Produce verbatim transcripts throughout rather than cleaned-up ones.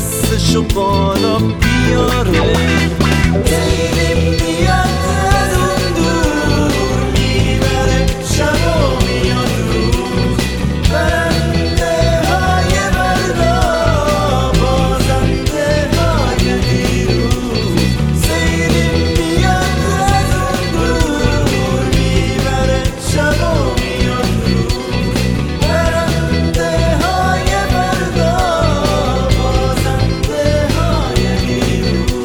دستشو بالا بیاره. لیلی میاد از اون دور، میبره شب و میاد روز. برنده های بردا، بازنده های دیروز. لیلی میاد از اون دور، میبره شب و میاد روز. برنده های بردا، بازنده های دیروز.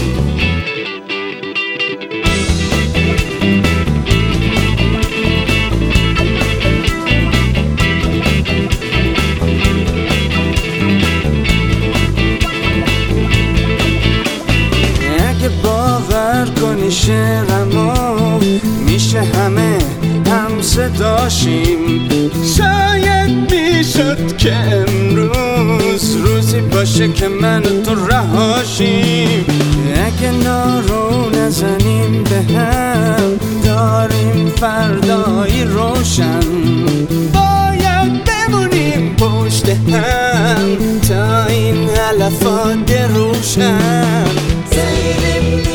اگه باور کنی شعرمو میشه همه هم صداشیم. شاید میشد که امروز روزی باشه که من و تو رهاشیم. اگه نارو نزنیم به هم، داریم فردایی روشن. باید بمونیم پشت هم تا این علفات روشن. لیلی